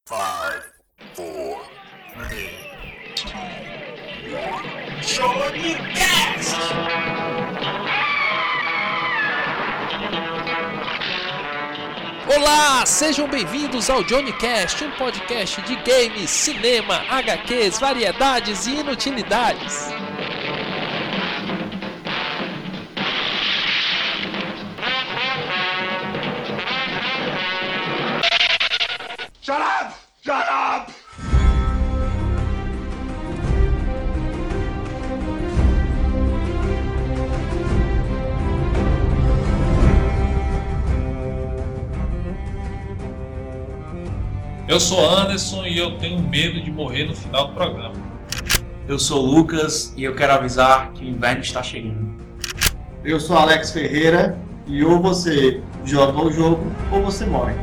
5, 4, 3, 2, 1. Johnny Cast! Olá, sejam bem-vindos ao Johnny Cast, um podcast de games, cinema, HQs, variedades e inutilidades. Shut up! Shut up! Eu sou Anderson e eu tenho medo de morrer no final do programa. Eu sou o Lucas e eu quero avisar que o inverno está chegando. Eu sou Alex Ferreira e ou você joga o jogo ou você morre.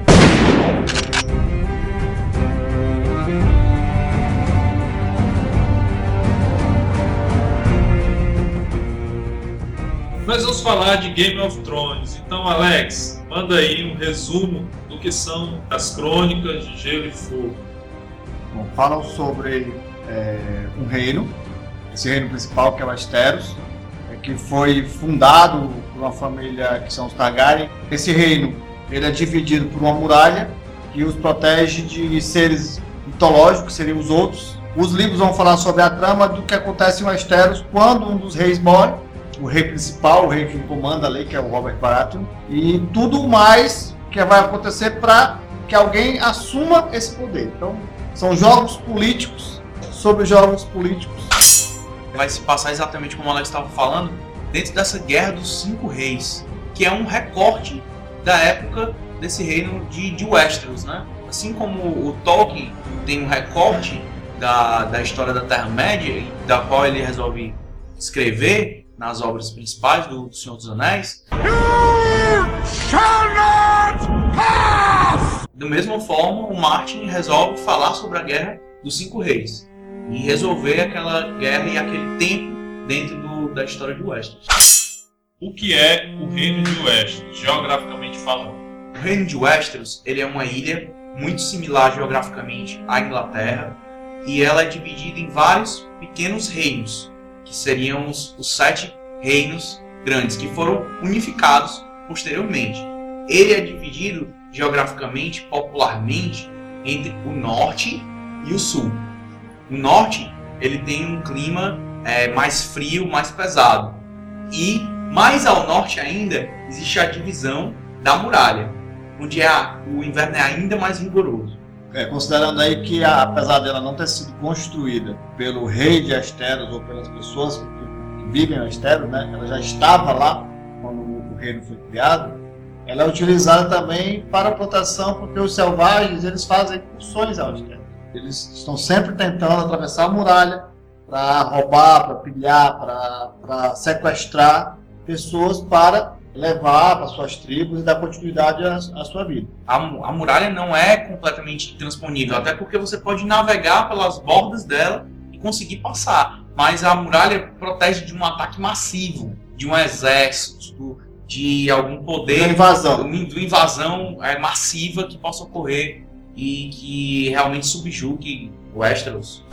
Nós vamos falar de Game of Thrones. Então, Alex, manda aí um resumo do que são as crônicas de Gelo e Fogo. Bom, falam sobre um reino, esse reino principal que é Westeros, que foi fundado por uma família que são os Targaryen. Esse reino ele é dividido por uma muralha que os protege de seres mitológicos, que seriam os outros. Os livros vão falar sobre a trama do que acontece em Westeros quando um dos reis morre, o rei principal, o rei que comanda ali, que é o Robert Baratheon, e tudo mais que vai acontecer para que alguém assuma esse poder. Então, são jogos políticos sobre jogos políticos. Vai se passar exatamente como o Alex estava falando, dentro dessa Guerra dos Cinco Reis, que é um recorte da época desse reino de Westeros, né? Assim como o Tolkien tem um recorte da história da Terra-média, da qual ele resolve escrever nas obras principais do Senhor dos Anéis. Da mesma forma, o Martin resolve falar sobre a Guerra dos Cinco Reis e resolver aquela guerra e aquele tempo dentro da história de Westeros. O que é o Reino de Westeros, geograficamente falando? O Reino de Westeros ele é uma ilha muito similar geograficamente à Inglaterra e ela é dividida em vários pequenos reinos, que seriam os 7 reinos grandes, que foram unificados posteriormente. Ele é dividido geograficamente, popularmente, entre o norte e o sul. O norte ele tem um clima mais frio, mais pesado. E mais ao norte ainda existe a divisão da muralha, onde o inverno é ainda mais rigoroso. Considerando aí que, apesar dela não ter sido construída pelo rei de Westeros ou pelas pessoas que vivem em Westeros, né, ela já estava lá quando o reino foi criado, ela é utilizada também para proteção, porque os selvagens eles fazem incursões a Westeros. Eles estão sempre tentando atravessar a muralha para roubar, para pilhar, para sequestrar pessoas para levar para suas tribos e dar continuidade à sua vida. A muralha não é completamente intransponível, até porque você pode navegar pelas bordas dela e conseguir passar. Mas a muralha protege de um ataque massivo, de um exército, de algum poder, de invasão massiva que possa ocorrer e que realmente subjugue Westeros.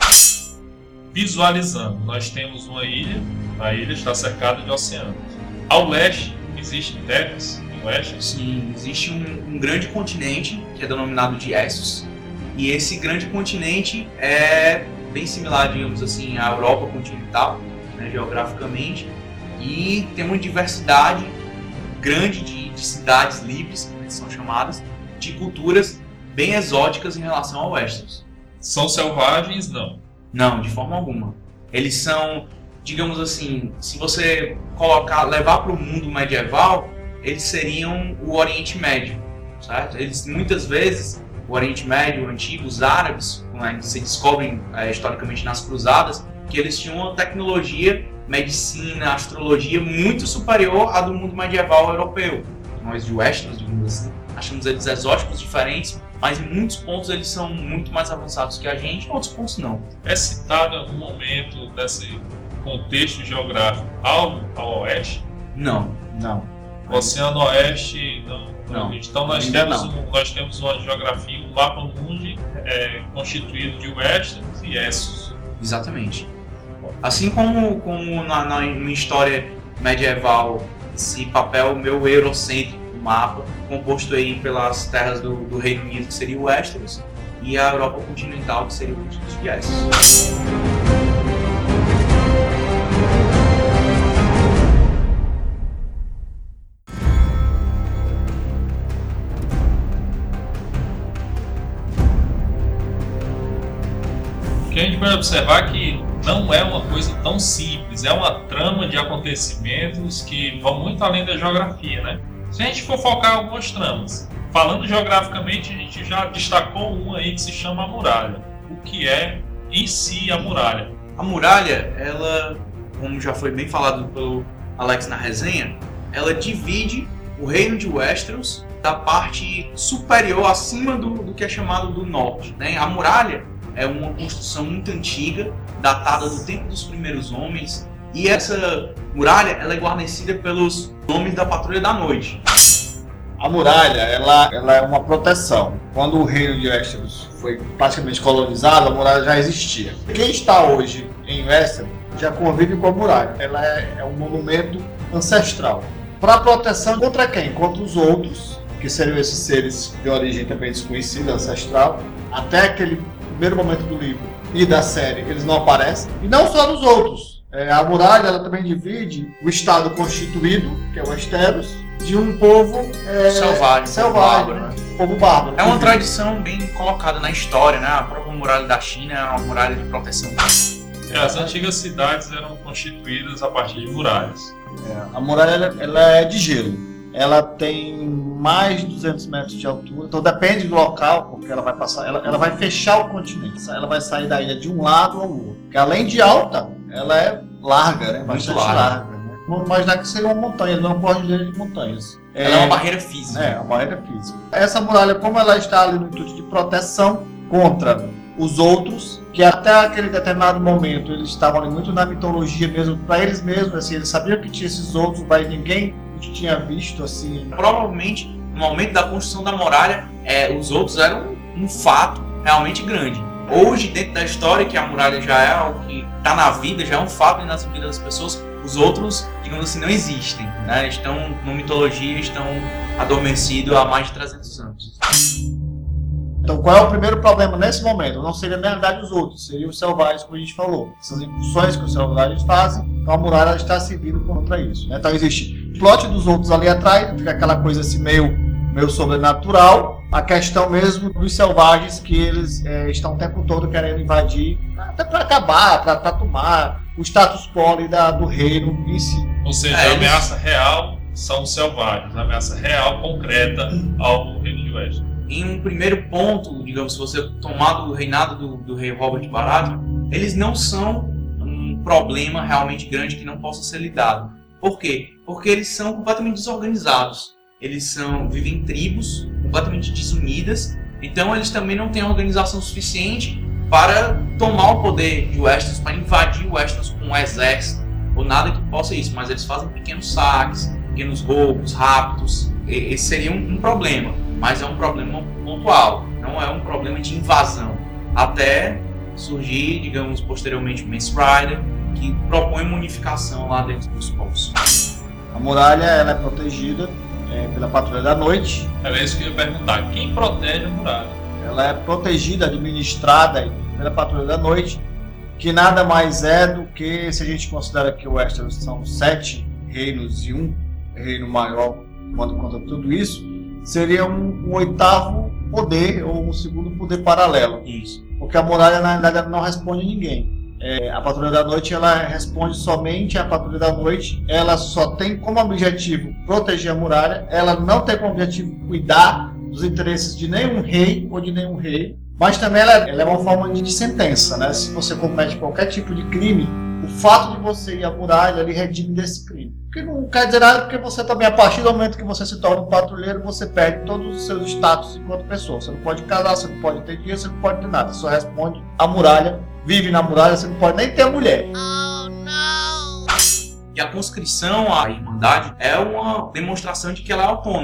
Visualizando, nós temos uma ilha, a ilha está cercada de oceanos. Ao leste, existem terras em Westeros? Sim, existe um grande continente que é denominado de Essos, e esse grande continente é bem similar, digamos assim, à Europa continental, né, geograficamente, e tem uma diversidade grande de cidades livres, como são chamadas, de culturas bem exóticas em relação ao Westeros. São selvagens? Não. Não, de forma alguma. Eles são, digamos assim, se você levar para o mundo medieval, eles seriam o Oriente Médio, certo? Eles muitas vezes, o Oriente Médio antigo, os árabes, se descobrem historicamente nas cruzadas, que eles tinham uma tecnologia, medicina, astrologia muito superior à do mundo medieval europeu. Nós de Westeros, digamos assim, achamos eles exóticos, diferentes, mas em muitos pontos eles são muito mais avançados que a gente, em outros pontos não. É citado em algum momento desse contexto geográfico algo ao oeste? Não. Oceano Oeste, não. Não. Então nós temos uma geografia, um mapa mundi constituído de Westeros e Essos. Exatamente. Assim como na história medieval, esse papel meu eurocêntrico do mapa, composto aí pelas terras do Reino Unido, que seria o Westeros, e a Europa continental, que seria o continente de Essos. O que a gente pode observar é que não é uma coisa tão simples, é uma trama de acontecimentos que vão muito além da geografia, né? Se a gente for focar em algumas tramas, falando geograficamente, a gente já destacou uma aí que se chama a muralha. O que é em si a muralha? A muralha, ela, como já foi bem falado pelo Alex na resenha, ela divide o reino de Westeros da parte superior, acima do que é chamado do norte, né? A muralha é uma construção muito antiga, datada do tempo dos primeiros homens, e essa muralha ela é guarnecida pelos homens da Patrulha da Noite. A muralha, ela é uma proteção. Quando o reino de Westeros foi praticamente colonizado, a muralha já existia. Quem está hoje em Westeros já convive com a muralha. Ela é um monumento ancestral. Para proteção contra quem? Contra os outros, que seriam esses seres de origem também desconhecida, ancestral. Até aquele primeiro momento do livro e da série, eles não aparecem. E não só dos outros. A muralha ela também divide o estado constituído, que é o Westeros, de um povo selvagem, povo bárbaro. É uma tradição bem colocada na história, né? A própria muralha da China é uma muralha de proteção. As antigas cidades eram constituídas a partir de muralhas. A muralha ela é de gelo. Ela tem mais de 200 metros de altura, então depende do local, porque ela vai passar, ela vai fechar o continente, ela vai sair da ilha de um lado ao outro. Porque além de alta, ela é larga, né? Bastante larga. Né? Vamos imaginar que seria uma montanha, não é um cordilheira de montanhas. Ela é uma barreira física. É, uma barreira física. Essa muralha, como ela está ali no intuito de proteção contra os outros, que até aquele determinado momento eles estavam ali muito na mitologia mesmo, para eles mesmos, assim, eles sabiam que tinha esses outros, mas ninguém tinha visto assim. Provavelmente, no momento da construção da muralha, os outros eram um fato realmente grande. Hoje, dentro da história, que a muralha já é algo que está na vida, já é um fato na vida das pessoas, os outros, digamos assim, não existem, né? Estão na mitologia, estão adormecidos há mais de 300 anos. Então, qual é o primeiro problema nesse momento? Não seria, na verdade, os outros, seriam os selvagens, como a gente falou. Essas incursões que os selvagens fazem, então a muralha está servindo contra isso. Né? Então, existe o plot dos outros ali atrás, fica aquela coisa assim meio sobrenatural. A questão mesmo dos selvagens que eles estão o tempo todo querendo invadir, até para acabar, para tomar o status quo do reino em si. Ou seja, a ameaça real são os selvagens, a ameaça real, concreta ao reino de Westeros. Em um primeiro ponto, digamos, se você tomar do reinado do rei Robert Baratheon, eles não são um problema realmente grande que não possa ser lidado. Por quê? Porque eles são completamente desorganizados. Eles vivem em tribos completamente desunidas, então eles também não têm organização suficiente para tomar o poder de Westeros, para invadir Westeros com um exército ou nada que possa isso, mas eles fazem pequenos saques, pequenos roubos, raptos. Esse seria um problema, mas é um problema pontual, não é um problema de invasão. Até surgir, digamos, posteriormente o Mance Rayder, que propõe uma unificação lá dentro dos povos. A muralha ela é protegida pela Patrulha da Noite. Era isso que eu ia perguntar. Quem protege a muralha? Ela é protegida, administrada pela Patrulha da Noite, que nada mais é do que, se a gente considera que o Westeros são 7 reinos e um reino maior, quando conta tudo isso, seria um oitavo poder, ou um segundo poder paralelo. Isso. Porque a muralha, na verdade, não responde a ninguém. A Patrulha da Noite, ela responde somente à Patrulha da Noite. Ela só tem como objetivo proteger a muralha. Ela não tem como objetivo cuidar dos interesses de nenhum rei ou de nenhum rei. Mas também ela é uma forma de sentença, né? Se você comete qualquer tipo de crime, o fato de você ir à muralha lhe redime desse crime. Porque não quer dizer nada, porque você também, a partir do momento que você se torna um patrulheiro, você perde todos os seus status enquanto pessoa. Você não pode casar, você não pode ter dinheiro, você não pode ter nada. Você só responde à muralha, vive na muralha, você não pode nem ter mulher. Oh, não! E a conscrição à Irmandade é uma demonstração de que ela é autônoma.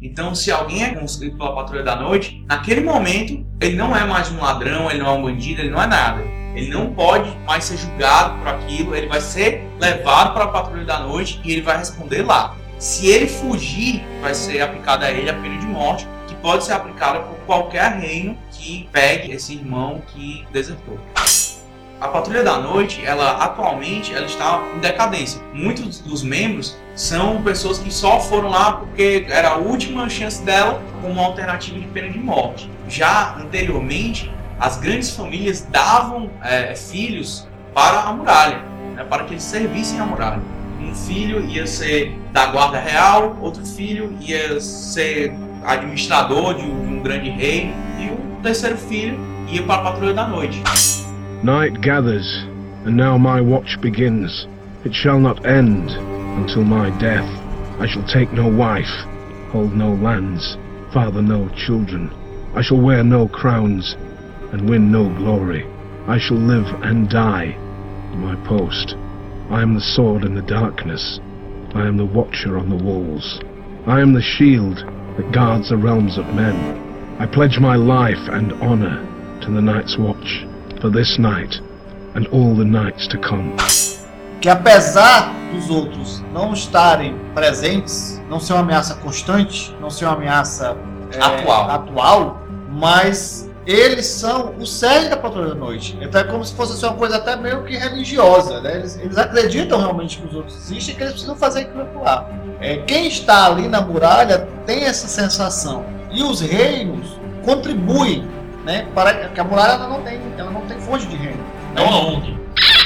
Então, se alguém é conscrito pela Patrulha da Noite, naquele momento, ele não é mais um ladrão, ele não é um bandido, ele não é nada. Ele não pode mais ser julgado por aquilo, ele vai ser levado para a Patrulha da Noite e ele vai responder lá. Se ele fugir, vai ser aplicada a ele a pena de morte, que pode ser aplicada por qualquer reino que pegue esse irmão que desertou. A Patrulha da Noite, atualmente, ela está em decadência. Muitos dos membros são pessoas que só foram lá porque era a última chance dela como uma alternativa de pena de morte. Já anteriormente, as grandes famílias davam filhos para a muralha, né, para que eles servissem a muralha. Um filho ia ser da guarda real, outro filho ia ser administrador de um grande reino e o terceiro filho ia para a Patrulha da Noite. Night gathers, and now my watch begins. It shall not end until my death. I shall take no wife, hold no lands, father no children. I shall wear no crowns, and win no glory. I shall live and die in my post. I am the sword in the darkness. I am the watcher on the walls. I am the shield that guards the realms of men. I pledge my life and honor to the Night's Watch, for this night and all the nights to come. Que apesar dos outros não estarem presentes, não ser uma ameaça constante, não ser uma ameaça atual, mas eles são o cerne da Patrulha da Noite. Então é como se fosse uma coisa até meio que religiosa, né? Eles acreditam realmente que os outros existem e que eles precisam fazer aquilo lá. Quem está ali na muralha tem essa sensação. E os reinos contribuem, né, para que a muralha ela não tem fonte de reino. É uma ONG.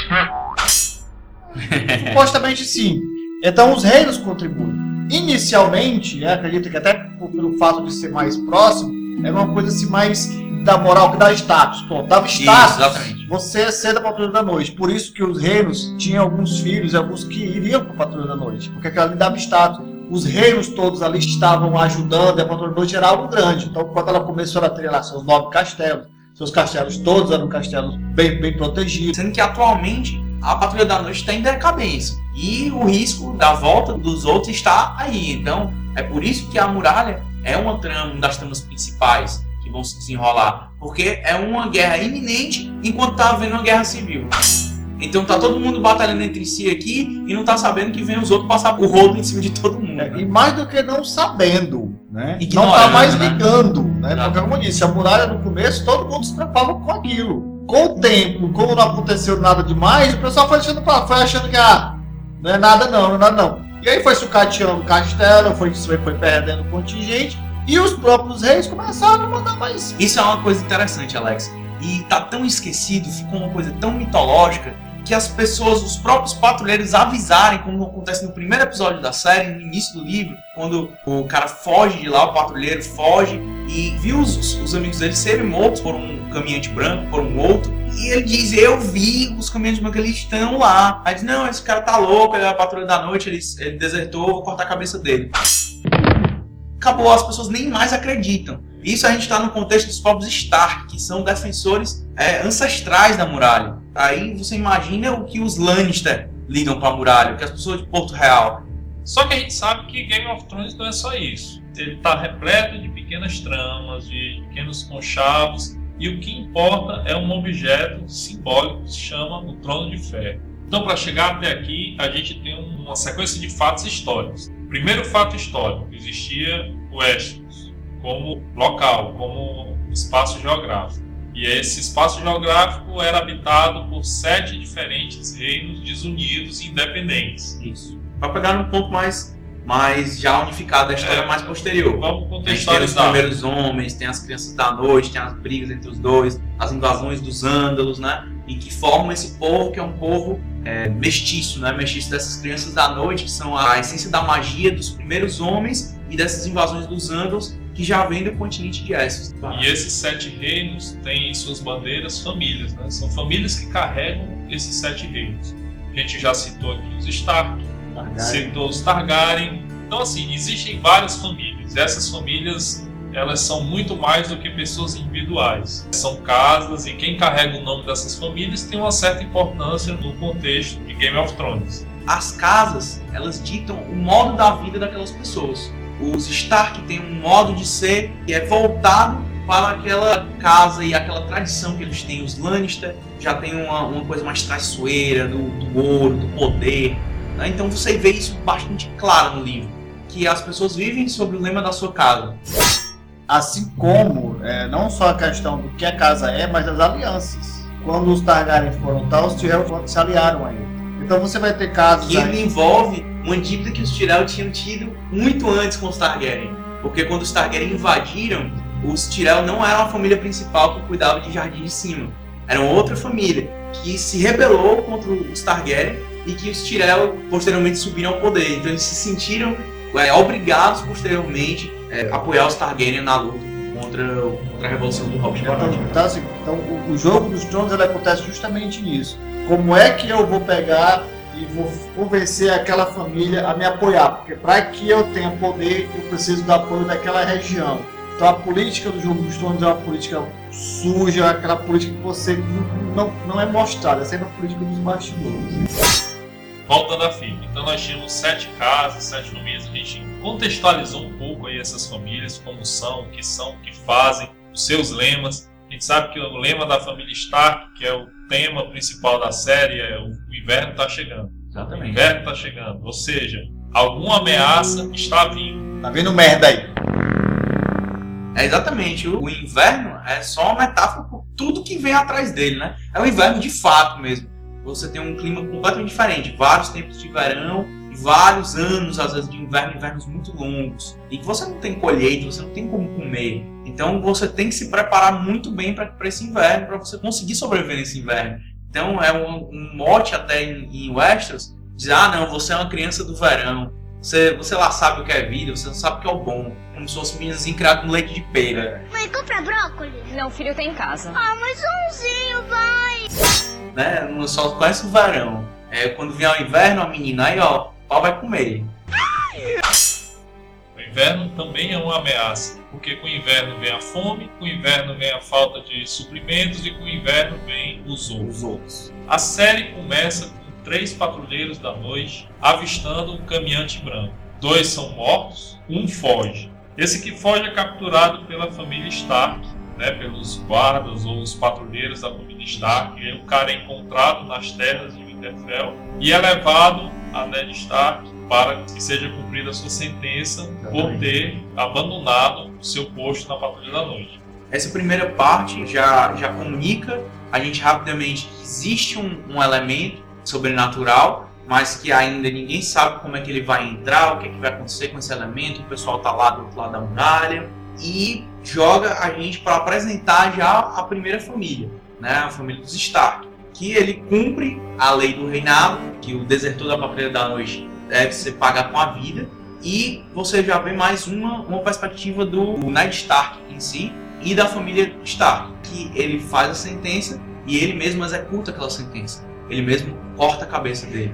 Supostamente sim. Então os reinos contribuem. Inicialmente, acredito que até pelo fato de ser mais próximo, é uma coisa assim mais da moral que dá status. Pronto, dava status. Exatamente. Você ser da Patrulha da Noite. Por isso que os reinos tinham alguns filhos, alguns que iriam para a Patrulha da Noite, porque aquilo ali dava status. Os reinos todos ali estavam ajudando, e a Patrulha da Noite era algo grande. Então, quando ela começou a ter lá seus 9 castelos, seus castelos todos eram castelos bem protegidos. Sendo que atualmente a Patrulha da Noite está em decadência e o risco da volta dos outros está aí. Então, é por isso que a muralha é uma das tramas principais que vão se desenrolar, porque é uma guerra iminente enquanto está havendo uma guerra civil. Então tá todo mundo batalhando entre si aqui e não tá sabendo que vem os outros passar o rodo em cima de todo mundo. E mais do que não sabendo, né? Ignorando, não tá mais né? ligando, né? Porque como eu disse, a muralha no começo todo mundo se preocupava com aquilo. Com o tempo, como não aconteceu nada demais, o pessoal foi achando que não é nada não. E aí foi sucateando o castelo, foi perdendo o contingente e os próprios reis começaram a mandar mais. Isso é uma coisa interessante, Alex. E tá tão esquecido, ficou uma coisa tão mitológica que as pessoas, os próprios patrulheiros avisarem, como acontece no primeiro episódio da série, no início do livro, quando o cara foge de lá, o patrulheiro foge e viu os amigos dele serem mortos por um caminhante branco, por um outro, e ele diz, eu vi os caminhantes brancos, eles estão lá. Aí diz, não, esse cara tá louco, ele é a Patrulha da Noite, ele desertou, vou cortar a cabeça dele. Acabou, as pessoas nem mais acreditam. Isso a gente está no contexto dos próprios Stark, que são defensores ancestrais da muralha. Aí você imagina o que os Lannister ligam para a muralha, o que as pessoas de Porto Real. Só que a gente sabe que Game of Thrones não é só isso. Ele está repleto de pequenas tramas, de pequenos conchavos, e o que importa é um objeto simbólico que se chama o Trono de Ferro. Então, para chegar até aqui, a gente tem uma sequência de fatos históricos. Primeiro fato histórico, existia Westeros como local, como espaço geográfico. E esse espaço geográfico era habitado por 7 diferentes reinos desunidos e independentes. Isso. Para pegar num ponto mais já unificado da história mais posterior. Vamos Tem contextualizar. os primeiros homens, tem as crianças da noite, tem as brigas entre os dois, as invasões dos ândalos, né? E que formam esse povo que é um povo mestiço, né? Mestiço dessas crianças da noite, que são a essência da magia dos primeiros homens e dessas invasões dos ândalos que já vem do continente de Essos. E esses 7 reinos têm em suas bandeiras famílias, né? São famílias que carregam esses 7 reinos. A gente já citou aqui os Stark, citou os Targaryen. Então, assim, existem várias famílias. Essas famílias, elas são muito mais do que pessoas individuais. São casas e quem carrega o nome dessas famílias tem uma certa importância no contexto de Game of Thrones. As casas, elas ditam o modo da vida daquelas pessoas. os Stark têm um modo de ser que é voltado para aquela casa e aquela tradição que eles têm. Os Lannister já tem uma coisa mais traiçoeira, do ouro, do poder, né? Então você vê isso bastante claro no livro, que as pessoas vivem sobre o lema da sua casa. Assim como, não só a questão do que a casa é, mas as alianças. Quando os Targaryen foram tal, os Tyrell se aliaram a ele. Então você vai ter casos... Que ele envolve uma dívida que os Tyrell tinham tido muito antes com os Targaryen. Porque quando os Targaryen invadiram, os Tyrell não eram a família principal que cuidava de Jardim de Cima. Era outra família que se rebelou contra os Targaryen e que os Tyrell posteriormente subiram ao poder. Então eles se sentiram obrigados posteriormente a apoiar os Targaryen na luta contra a revolução do Robert Baratheon. Então o jogo dos tronos ele acontece justamente nisso. Como é que eu vou pegar e vou convencer aquela família a me apoiar? Porque para que eu tenha poder, eu preciso do apoio daquela região. Então a política do jogo dos tronos é uma política suja, aquela política que você não é mostrada, é sempre a política dos bastidores. Voltando à filha, então nós tínhamos 7 casas, 7 famílias, a gente contextualizou um pouco aí essas famílias, como são, o que fazem, os seus lemas. A gente sabe que o lema da família Stark, que é o tema principal da série, é o inverno está chegando. Exatamente. O inverno está chegando, ou seja, alguma ameaça está vindo. Tá vendo merda aí? Exatamente, o inverno é só uma metáfora por tudo que vem atrás dele, né? É o inverno de fato mesmo. Você tem um clima completamente diferente, vários tempos de verão e vários anos, às vezes, de inverno, invernos muito longos. E que você não tem colheita, você não tem como comer. Então você tem que se preparar muito bem para esse inverno, para você conseguir sobreviver nesse inverno. Então é um mote até em Westeros, dizer, não, você é uma criança do verão, você lá sabe o que é vida, você não sabe o que é o bom. Como se fosse meninazinho criado no leite de pera. Mãe, compra brócolis. Não, filho, tem em casa. Mas umzinho, vai. Né? Só conhece o verão. Quando vier o inverno, a menina aí, ó, o pau vai comer. O inverno também é uma ameaça, porque com o inverno vem a fome, com o inverno vem a falta de suprimentos e com o inverno vem os outros. A série começa com 3 patrulheiros da noite avistando um caminhante branco. 2 são mortos, um foge. Esse que foge é capturado pela família Stark, né, pelos guardas ou os patrulheiros da família Stark. E o cara é encontrado nas terras de Winterfell e é levado a Ned Stark para que seja cumprida a sua sentença por ter abandonado o seu posto na Patrulha da Noite. Essa primeira parte já comunica a gente rapidamente que existe um elemento sobrenatural, mas que ainda ninguém sabe como é que ele vai entrar, o que é que vai acontecer com esse elemento. O pessoal está lá do outro lado da muralha e joga a gente para apresentar já a primeira família, né, a família dos Stark, que ele cumpre a lei do reinado, que o desertor da Patrulha da Noite deve ser pago com a vida, e você já vê mais uma perspectiva do Ned Stark em si e da família Stark, que ele faz a sentença e ele mesmo executa aquela sentença, ele mesmo corta a cabeça dele.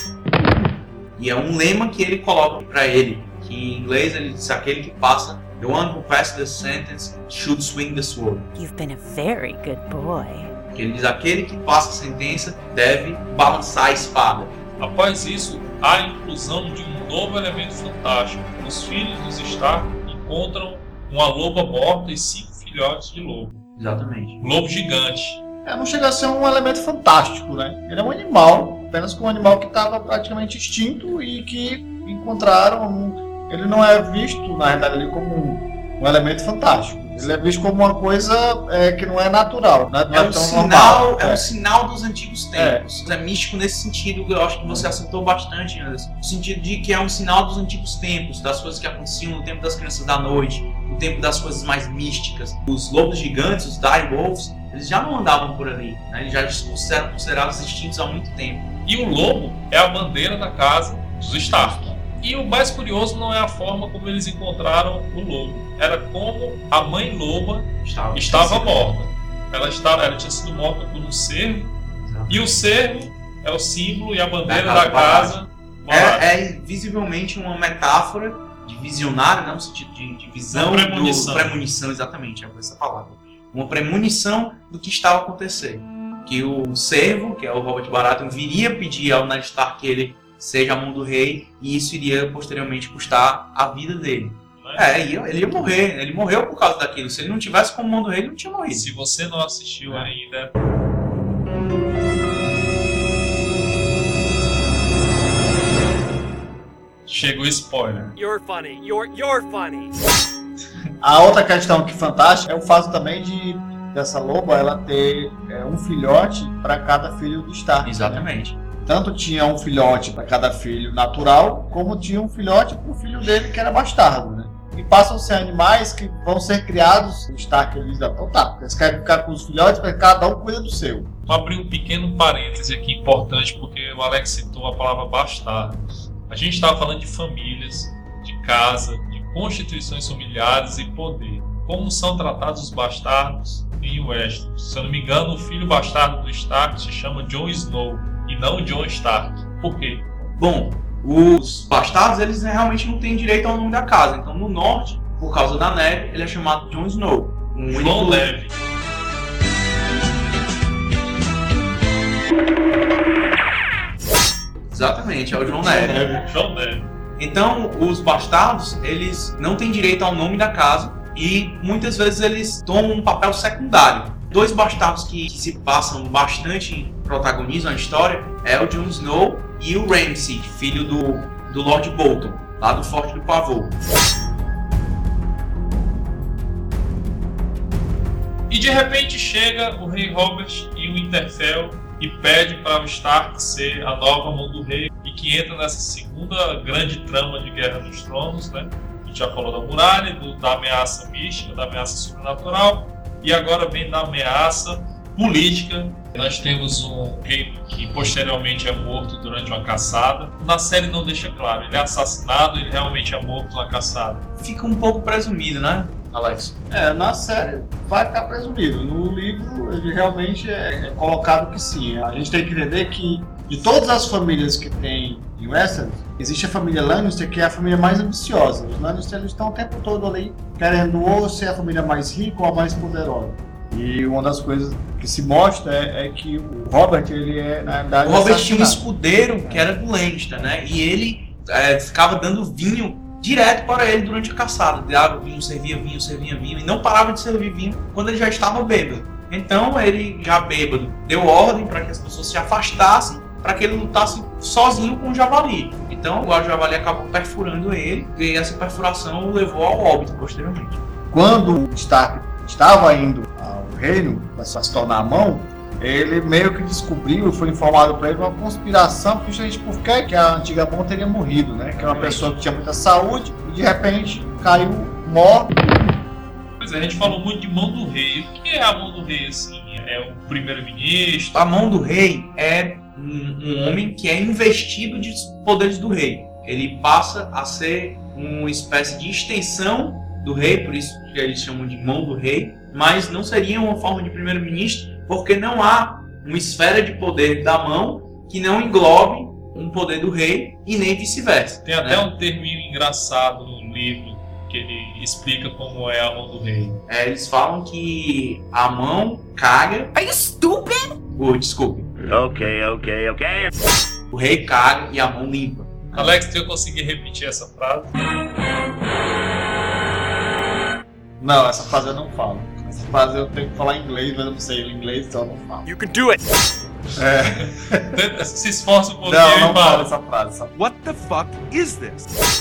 E é um lema que ele coloca para ele, que em inglês ele diz: aquele que passa, the one who passes the sentence should swing the sword. You've been a very good boy. Ele diz: aquele que passa a sentença deve balançar a espada. Após isso, há a inclusão de um novo elemento fantástico. Os filhos dos Stark encontram uma loba morta e 5 filhotes de lobo. Exatamente. Lobo gigante. Não chega a ser um elemento fantástico, né? Ele é um animal, apenas que um animal que estava praticamente extinto e que encontraram. Ele não é visto, na verdade, ali como um elemento fantástico. Ele é visto como uma coisa que não é natural. Não é tão normal. É um sinal dos antigos tempos. É místico nesse sentido, eu acho que você acertou bastante, Anderson. No sentido de que é um sinal dos antigos tempos, das coisas que aconteciam no tempo das crianças da noite, no tempo das coisas mais místicas. Os lobos gigantes, os dire wolves, eles já não andavam por ali, né? Eles já eram considerados extintos há muito tempo. E o lobo é a bandeira da casa dos Stark. E o mais curioso não é a forma como eles encontraram o lobo. Era como a mãe loba estava morta. Ela tinha sido morta por um cervo. Exato. E o cervo é o símbolo e a bandeira da casa. É visivelmente uma metáfora de visionário, né? No sentido de visão, premonição, exatamente, é essa palavra. Uma premonição do que estava acontecendo. Que o cervo, que é o Robert Baratheon, viria pedir ao Ned Stark que ele seja a mão do rei, e isso iria posteriormente custar a vida dele. Ele ia morrer, ele morreu por causa daquilo. Se ele não tivesse como mão do rei, ele não tinha morrido. Se você não assistiu ainda... Chegou spoiler. You're funny. You're funny. A outra questão que fantástica é o fato também dessa loba ela ter um filhote para cada filho do Stark. Exatamente. Né? Tanto tinha um filhote para cada filho natural, como tinha um filhote para o filho dele que era bastardo, né? E passam a ser animais que vão ser criados. O Stark ele diz, então tá, eles querem ficar com os filhotes, mas cada um cuida do seu. Vou abrir um pequeno parêntese aqui importante, porque o Alex citou a palavra bastardo. A gente estava falando de famílias, de casa, de constituições familiares e poder. Como são tratados os bastardos em Westeros? Se eu não me engano, o filho bastardo do Stark se chama Jon Snow e não Jon Stark. Por quê? Bom, os bastardos eles realmente não têm direito ao nome da casa. Então no norte, por causa da neve, ele é chamado Jon Snow. João Leve. Exatamente, é o João Neve. João Neve. Então, os bastardos, eles não têm direito ao nome da casa e muitas vezes eles tomam um papel secundário. Dois bastardos que se passam bastante, protagonizam a história, é o Jon Snow e o Ramsay, filho do Lord Bolton, lá do Forte do Pavor. E de repente chega o Rei Robert e o Winterfell e pede para o Stark ser a nova mão do rei e que entra nessa segunda grande trama de Guerra dos Tronos, né? A gente já falou da muralha, da ameaça mística, da ameaça sobrenatural e agora vem da ameaça política. Nós temos um rei que posteriormente é morto durante uma caçada. Na série não deixa claro, ele é assassinado, ele realmente é morto na caçada. Fica um pouco presumido, né, Alex? Na série vai ficar presumido. No livro ele realmente é colocado que sim. A gente tem que entender que de todas as famílias que tem em Westeros, existe a família Lannister, que é a família mais ambiciosa. Os Lannister eles estão o tempo todo ali querendo ou ser a família mais rica ou a mais poderosa. E uma das coisas que se mostra é que o Robert, ele é, na verdade... O Robert tinha um escudeiro que era do Lannister, né? E ele ficava dando vinho direto para ele durante a caçada. Dava vinho, servia vinho, e não parava de servir vinho quando ele já estava bêbado. Então ele, já bêbado, deu ordem para que as pessoas se afastassem, para que ele lutasse sozinho com o javali. Então o javali acabou perfurando ele, e essa perfuração o levou ao óbito posteriormente. Quando o Stark estava indo ao reino para se tornar a mão, ele meio que descobriu, foi informado para ele uma conspiração, justamente porque que a antiga mão teria morrido, né? Que é uma pessoa que tinha muita saúde e de repente caiu morto. Pois é, a gente falou muito de mão do rei. O que é a mão do rei assim? É o primeiro-ministro? A mão do rei é um homem que é investido de poderes do rei. Ele passa a ser uma espécie de extensão do rei, por isso que eles chamam de mão do rei, mas não seria uma forma de primeiro-ministro, porque não há uma esfera de poder da mão que não englobe um poder do rei e nem vice-versa. Tem até um terminho engraçado no livro que ele explica como é a mão do rei. Eles falam que a mão caga... Are you stupid? Desculpe. Ok. O rei caga e a mão limpa. Alex, se eu conseguir repetir essa frase... Não, essa frase eu não falo. Essa frase eu tenho que falar em inglês, mas eu não sei inglês, então eu não falo. You can do it! Se esforça um pouquinho Não, e não fala. falo essa frase. What the fuck is this?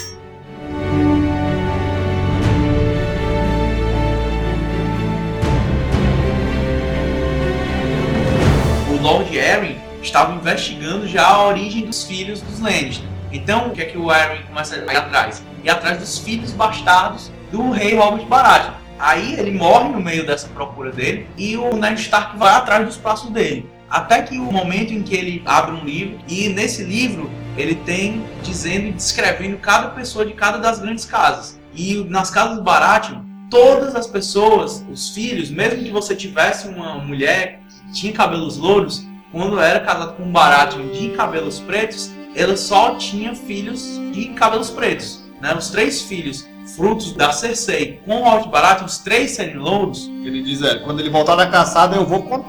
O Lord Arryn estava investigando já a origem dos filhos dos Lannister. Então, o que é que o Arryn começa a ir atrás? Ir atrás dos filhos bastardos do rei Robert Baratheon. Aí ele morre no meio dessa procura dele e o Ned Stark vai atrás dos passos dele. Até que o momento em que ele abre um livro, e nesse livro ele tem dizendo e descrevendo cada pessoa de cada das grandes casas. E nas casas do Baratheon, todas as pessoas, os filhos, mesmo que você tivesse uma mulher que tinha cabelos louros, quando era casado com um Baratheon de cabelos pretos, ela só tinha filhos de cabelos pretos. Né? Os 3 filhos frutos da Cersei com o Robert Baratheon, os 3 serem louros. Ele diz, quando ele voltar da caçada eu vou contar.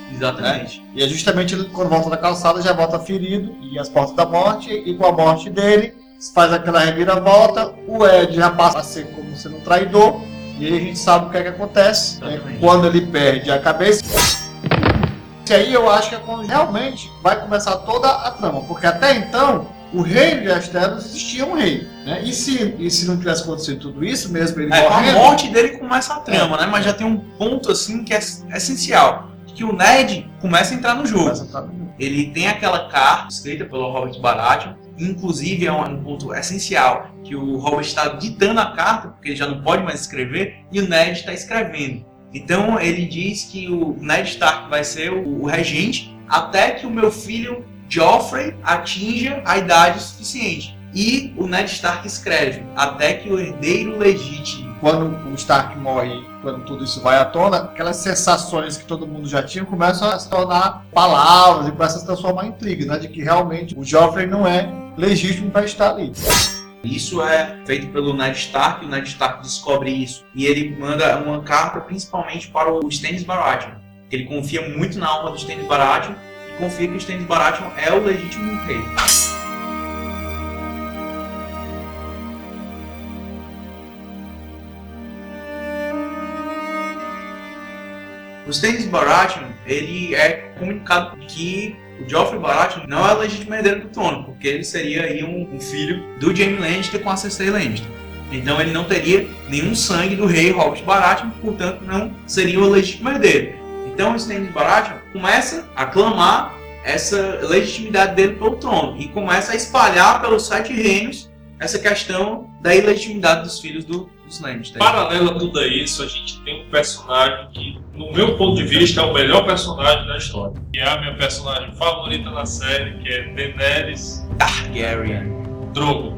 Exatamente. Né? E é justamente ele, quando volta da calçada, já volta ferido e as portas da morte, e com a morte dele, faz aquela reviravolta, o Ed já passa a ser como sendo um traidor, e aí a gente sabe o que é que acontece, né? Quando ele perde a cabeça. E aí eu acho que é quando realmente vai começar toda a trama, porque até então o reino de Asteros existia um rei, né? E se não tivesse acontecido tudo isso, mesmo ele Com a morrendo, morte dele começa a trama, né? Mas já tem um ponto assim que é essencial, que o Ned começa a entrar no jogo. Ele tem aquela carta escrita pelo Robert Baratheon, inclusive é um ponto essencial, que o Robert está ditando a carta, porque ele já não pode mais escrever, e o Ned está escrevendo. Então ele diz que o Ned Stark vai ser o regente até que o meu filho Joffrey atinja a idade suficiente. E o Ned Stark escreve até que o herdeiro legítimo. Quando o Stark morre, quando tudo isso vai à tona, aquelas sensações que todo mundo já tinha começam a se tornar palavras e começam a se transformar em intrigas, né? De que realmente o Joffrey não é legítimo para estar ali. Isso é feito pelo Ned Stark, o Ned Stark descobre isso e ele manda uma carta principalmente para o Stannis Baratheon. Ele confia muito na alma do Stannis Baratheon e confia que o Stannis Baratheon é o legítimo rei. O Stannis Baratheon, ele é comunicado que o Joffrey Baratheon não é o legítimo herdeiro do trono, porque ele seria aí um filho do Jaime Lannister com a Cersei Lannister. Então ele não teria nenhum sangue do rei Robert Baratheon, portanto não seria o legítimo herdeiro. Então o Stannis Baratheon começa a clamar essa legitimidade dele pelo trono e começa a espalhar pelos 7 reinos essa questão da ilegitimidade dos filhos dos Lannister. Paralelo a tudo isso, a gente tem um personagem que, no meu ponto de vista, é o melhor personagem da história. Que é a minha personagem favorita na série, que é Daenerys Targaryen. Drogo.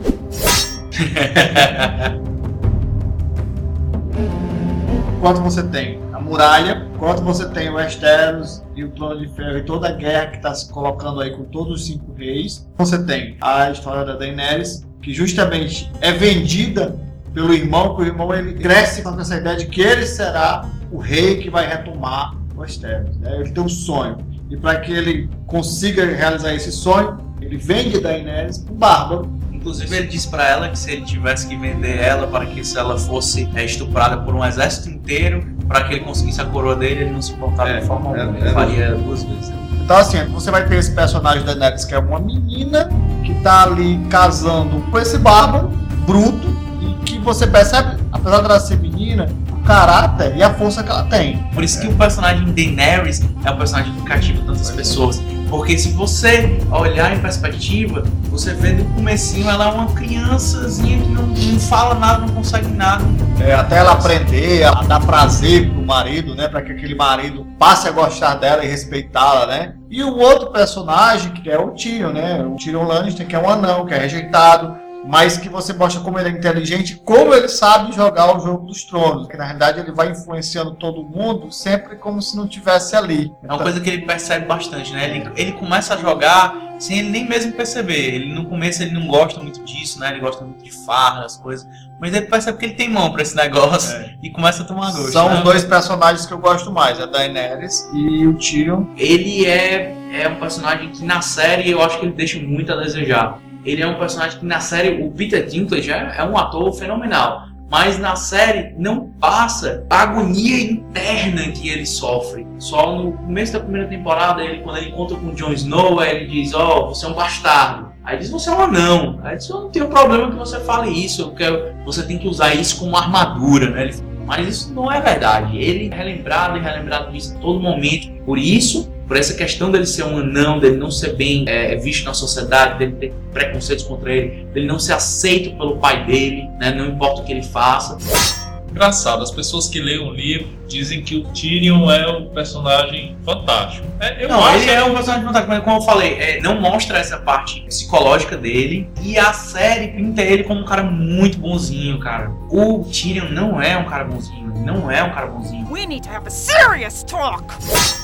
Enquanto você tem a muralha, enquanto você tem o Westeros e o Trono de Ferro e toda a guerra que está se colocando aí com todos os 5 reis, você tem a história da Daenerys, que justamente é vendida pelo irmão, que o irmão ele cresce com essa ideia de que ele será o rei que vai retomar o Westeros, né? Ele tem um sonho, e para que ele consiga realizar esse sonho, ele vende Daenerys para o Bárbaro. Inclusive ele disse para ela que se ele tivesse que vender ela para que se ela fosse estuprada por um exército inteiro, para que ele conseguisse a coroa dele, ele não se importava de forma alguma, ele faria 2 vezes. Então assim, você vai ter esse personagem da Daenerys que é uma menina que tá ali casando com esse bárbaro bruto e que você percebe, apesar dela ser menina, o caráter e a força que ela tem. Por isso que o personagem Daenerys é um personagem que cativa tantas pessoas. Porque se você olhar em perspectiva, você vê do comecinho ela é uma criançazinha que não fala nada, não consegue nada. Até ela aprender a dar prazer pro marido, né? Para que aquele marido passe a gostar dela e respeitá-la, né? E o outro personagem que é o Tyrion, né? O Tyrion Lannister, que é um anão, que é rejeitado, mas que você mostra como ele é inteligente, como ele sabe jogar o jogo dos tronos, que na realidade ele vai influenciando todo mundo sempre como se não tivesse ali. É uma coisa que ele percebe bastante, né? Ele começa a jogar sem ele nem mesmo perceber. Ele no começo ele não gosta muito disso, né? Ele gosta muito de farra, as coisas, mas ele percebe que ele tem mão pra esse negócio e começa a tomar gosto. São né? os 2 personagens que eu gosto mais, a Daenerys e o Tyrion. Ele é um personagem que na série eu acho que ele deixa muito a desejar. Ele é um personagem que na série, o Peter Dinklage é um ator fenomenal, mas na série não passa a agonia interna que ele sofre. Só no começo da primeira temporada, quando ele encontra com o Jon Snow, ele diz, você é um bastardo. Aí diz, você é um anão. Aí diz, eu não tenho problema que você fale isso, você tem que usar isso como armadura, né? Mas isso não é verdade. Ele é relembrado disso em todo momento. Por essa questão dele ser um anão, dele não ser bem visto na sociedade, dele ter preconceitos contra ele, dele não ser aceito pelo pai dele, né? Não importa o que ele faça. Engraçado, as pessoas que leem o livro dizem que o Tyrion é um personagem fantástico. Ele é um personagem fantástico, mas como eu falei, não mostra essa parte psicológica dele, e a série pinta ele como um cara muito bonzinho, cara. O Tyrion não é um cara bonzinho, We need to have a serious talk. Ele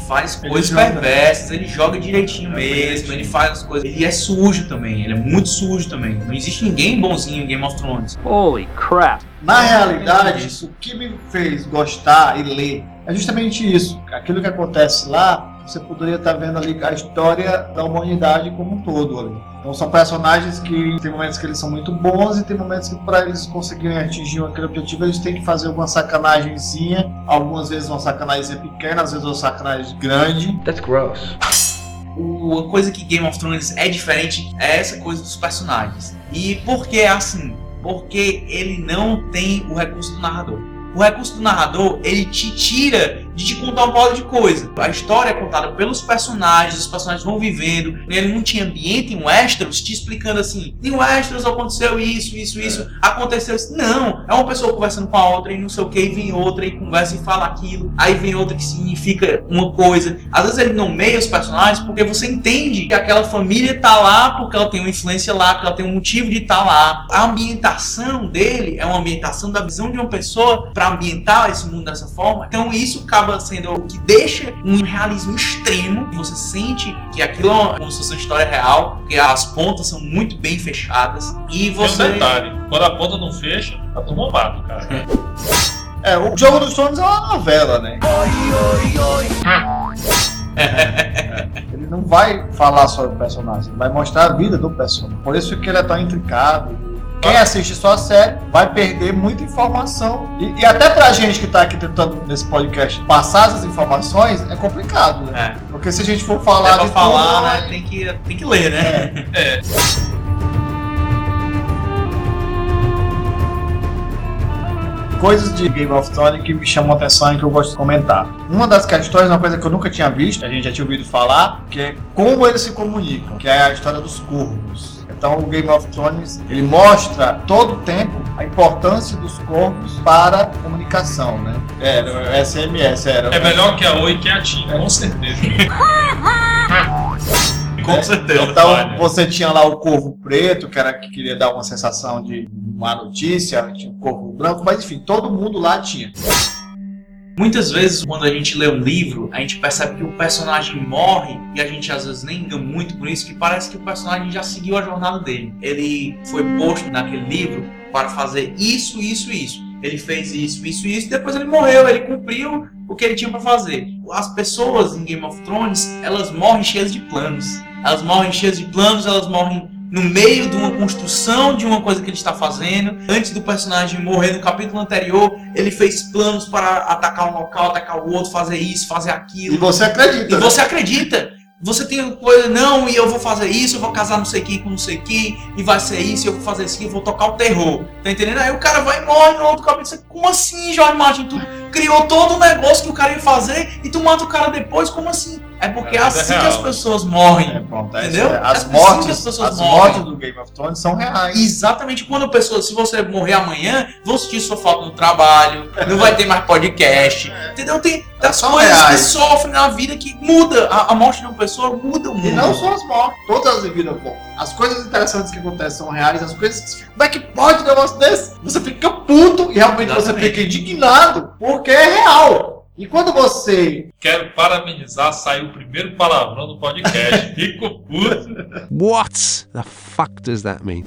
faz coisas perversas, ele joga direitinho mesmo, ele faz as coisas. Ele é sujo também, ele é muito sujo também. Não existe ninguém bonzinho em Game of Thrones. Holy crap. Na realidade, o que me fez gostar e ler é justamente isso. Aquilo que acontece lá, você poderia estar vendo ali a história da humanidade como um todo ali. Então são personagens que tem momentos que eles são muito bons e tem momentos que para eles conseguirem atingir aquele objetivo eles têm que fazer alguma sacanagemzinha. Algumas vezes uma sacanagem pequena, às vezes uma sacanagem grande. That's gross. Uma coisa que Game of Thrones é diferente é essa coisa dos personagens. E por que é assim? Porque ele não tem o recurso do narrador. O recurso do narrador, ele te tira de te contar um monte de coisa. A história é contada pelos personagens, os personagens vão vivendo. Ele não tinha ambiente em Westeros te explicando assim, em Westeros aconteceu isso, aconteceu isso. Não, é uma pessoa conversando com a outra e não sei o que, e vem outra e conversa e fala aquilo. Aí vem outra que significa uma coisa. Às vezes ele nomeia os personagens porque você entende que aquela família tá lá porque ela tem uma influência lá, porque ela tem um motivo de estar lá. A ambientação dele é uma ambientação da visão de uma pessoa para ambientar esse mundo dessa forma. Então isso acaba sendo o que deixa um realismo extremo. Você sente que aquilo é como se fosse uma história real, porque as pontas são muito bem fechadas. E você... Tem um detalhe, quando a ponta não fecha, a turma mata, cara. O Jogo dos Tronos é uma novela, né? Ele não vai falar sobre o personagem, ele vai mostrar a vida do personagem. Por isso que ele é tão intricado. Quem assiste só a série vai perder muita informação. E até pra gente que tá aqui tentando, nesse podcast, passar essas informações, é complicado, né? Porque se a gente for falar pra de falar, tudo, né? Tem que ler, né? Coisas de Game of Thrones que me chamam a atenção e que eu gosto de comentar. Uma das questões, uma coisa que eu nunca tinha visto, a gente já tinha ouvido falar, que é como eles se comunicam, que é a história dos corvos. Então o Game of Thrones, ele mostra todo o tempo a importância dos corvos para a comunicação, né? O SMS era... É melhor que a Oi que a TIM, com certeza. Com certeza. Então você tinha lá o corvo preto, que queria dar uma sensação de uma notícia, tinha o corvo branco, mas enfim, todo mundo lá tinha. Muitas vezes, quando a gente lê um livro, a gente percebe que o personagem morre e a gente às vezes nem liga muito por isso, que parece que o personagem já seguiu a jornada dele. Ele foi posto naquele livro para fazer isso. Ele fez isso, e depois ele morreu, ele cumpriu o que ele tinha para fazer. As pessoas em Game of Thrones, elas morrem cheias de planos. Elas morrem no meio de uma construção de uma coisa que ele está fazendo. Antes do personagem morrer no capítulo anterior, ele fez planos para atacar um local, atacar o outro, fazer isso, fazer aquilo. E você acredita. Você acredita. Você tem coisa, não, e eu vou fazer isso, eu vou casar não sei quem com não sei quem, e vai ser isso, eu vou fazer isso, eu vou tocar o terror. Tá entendendo? Aí o cara vai e morre no outro capítulo. Você, como assim, Jorge Martin? Tu criou todo o negócio que o cara ia fazer e tu mata o cara depois? Como assim? É porque é assim que as pessoas morrem. Entendeu? As mortes do Game of Thrones são reais. Exatamente. Quando a pessoa, se você morrer amanhã, vão sentir sua falta no trabalho, não vai ter mais podcast. Entendeu? Tem as coisas que sofrem na vida que muda. A morte de uma pessoa muda o mundo. E não só as mortes, todas as vidas. As coisas interessantes que acontecem são reais, as coisas que... Como é que pode um negócio desse? Você fica puto e realmente você fica indignado porque é real. E quando você... Quero parabenizar, saiu o primeiro palavrão do podcast. Fico puto. What the fuck does that mean?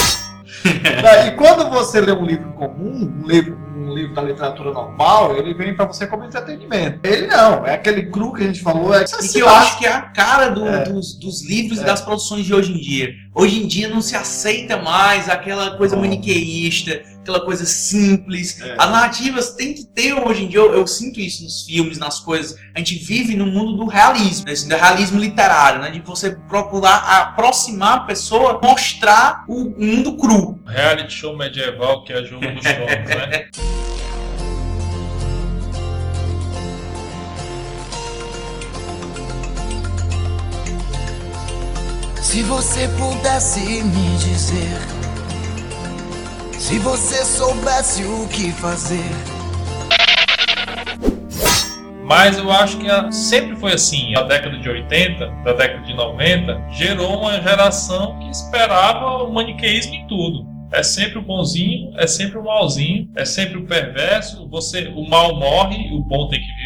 E quando você lê um livro comum, um livro da literatura normal, ele vem pra você como entretenimento. Ele não, é aquele cru que a gente falou. E que eu acho que é a cara dos livros e das produções de hoje em dia. Hoje em dia não se aceita mais aquela coisa maniqueísta, aquela coisa simples. As narrativas tem que ter hoje em dia, eu sinto isso nos filmes, nas coisas. A gente vive no mundo do realismo, né? Do realismo literário, né? De você procurar aproximar a pessoa, mostrar o mundo cru. Reality show medieval que é Jogo dos Tronos, né? Se você pudesse me dizer, se você soubesse o que fazer. Mas eu acho que sempre foi assim. A década de 80, da década de 90, gerou uma geração que esperava o maniqueísmo em tudo. É sempre o bonzinho, é sempre o malzinho, é sempre o perverso. O mal morre, o bom tem que viver.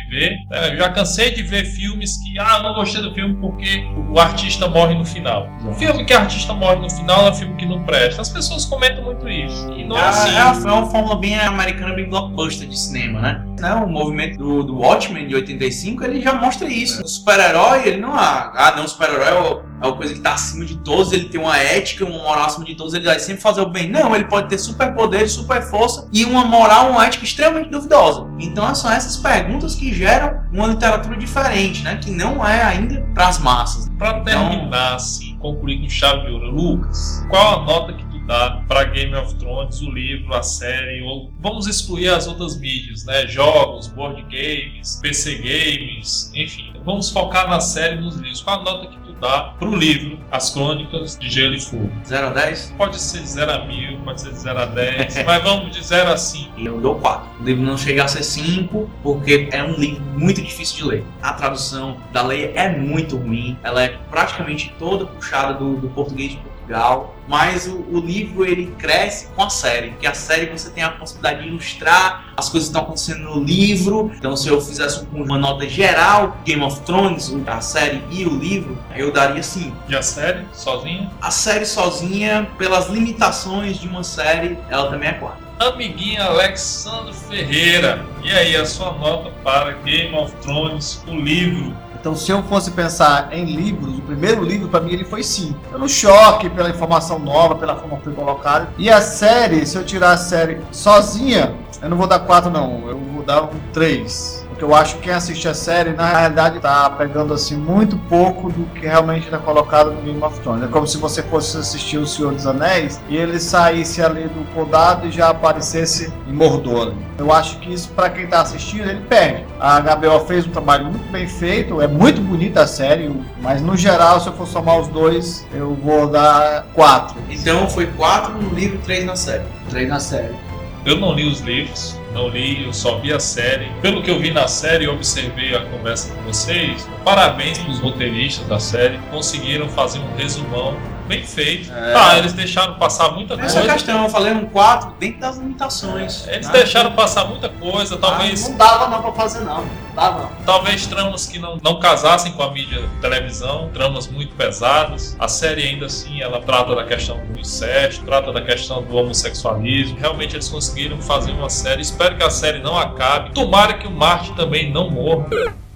ver. Eu já cansei de ver filmes que, eu não gostei do filme porque o artista morre no final. O filme que o artista morre no final é um filme que não presta. As pessoas comentam muito isso. E não é assim. É uma fórmula bem americana, bem blockbuster de cinema, né? O movimento do Watchmen de 85, ele já mostra isso. O super-herói, ele não o super-herói é uma coisa que está acima de todos, ele tem uma ética, uma moral acima de todos, ele vai sempre fazer o bem. Não, ele pode ter superpoderes, super força e uma moral, uma ética extremamente duvidosa. Então são essas perguntas que geram uma literatura diferente, né? Que não é ainda para as massas. Para terminar, assim, concluir com chave de ouro, Lucas, qual a nota que tu dá para Game of Thrones, o livro, a série, ou vamos excluir as outras mídias, né? Jogos, board games, PC games, enfim. Vamos focar na série e nos livros. Qual a nota que tu dá pro livro As Crônicas de Gelo e Fogo? 0 a 10? Pode ser de 0 a 1000, pode ser de 0 a 10, mas vamos de 0 a 5. Eu dou 4. O livro não chega a ser 5, porque é um livro muito difícil de ler. A tradução da lei é muito ruim, ela é praticamente toda puxada do português de Portugal. Mas o livro, ele cresce com a série, porque a série você tem a possibilidade de ilustrar as coisas que estão acontecendo no livro. Então, se eu fizesse uma nota geral, Game of Thrones, a série e o livro, eu daria 5. E a série, sozinha? A série sozinha, pelas limitações de uma série, ela também é 4. Amiguinho Alexandre Ferreira, e aí a sua nota para Game of Thrones, o livro? Então, se eu fosse pensar em livros, o primeiro livro para mim ele foi 5. Pelo choque, pela informação nova, pela forma que foi colocado. E a série, se eu tirar a série sozinha, eu não vou dar 4 não, eu vou dar um 3. Porque eu acho que quem assiste a série, na realidade, tá pegando assim muito pouco do que realmente está colocado no Game of Thrones. É como se você fosse assistir O Senhor dos Anéis e ele saísse ali do Condado e já aparecesse em Mordor. Eu acho que isso, para quem está assistindo, ele perde. A HBO fez um trabalho muito bem feito, é muito bonita a série, mas no geral, se eu for somar os dois, eu vou dar 4. Então foi 4 no livro, 3 na série. 3 na série. Eu não li os livros, não li, eu só vi a série. Pelo que eu vi na série e observei a conversa com vocês, parabéns para os roteiristas da série, conseguiram fazer um resumão bem feito. Eles deixaram passar muita coisa. Essa questão, eu falei um 4 dentro das limitações. Eles deixaram passar muita coisa, talvez... Não dava não pra fazer não. Talvez tramas que não casassem com a mídia televisão, tramas muito pesadas. A série ainda assim, ela trata da questão do incesto, trata da questão do homossexualismo. Realmente eles conseguiram fazer uma série. Espero que a série não acabe. Tomara que o Martin também não morra.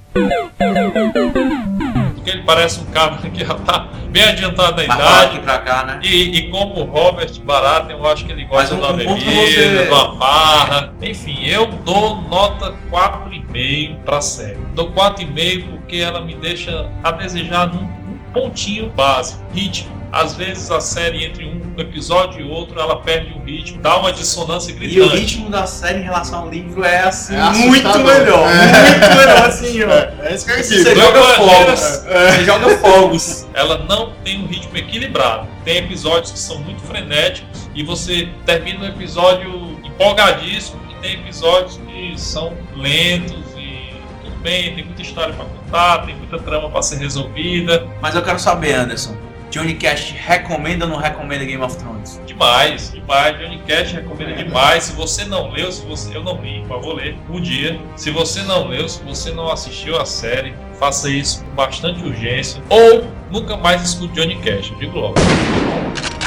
Porque ele parece um cara que já tá bem adiantado na idade. Aqui pra cá, né? E como o Robert Baratheon, eu acho que ele gosta de uma bebida, de uma farra. Enfim, eu dou nota 4,5 pra série. Dou 4,5 porque ela me deixa a desejar num pontinho básico, ritmo. Às vezes a série, entre um episódio e outro, ela perde o ritmo, dá uma dissonância gritante. E o ritmo da série em relação ao livro é assim, muito melhor. Muito melhor, assim, ó. É isso que eu Você joga fogos. Você joga fogos. Ela não tem um ritmo equilibrado. Tem episódios que são muito frenéticos e você termina o episódio empolgadíssimo, e tem episódios que são lentos e tudo bem, tem muita história pra contar, tem muita trama pra ser resolvida. Mas eu quero saber, Anderson, Johnny Cash recomenda ou não recomenda Game of Thrones? Demais. Johnny Cash recomenda demais. Se você não leu, eu não li, mas vou ler um dia. Se você não leu, se você não assistiu a série, faça isso com bastante urgência. Ou nunca mais escute Johnny Cash, eu digo logo.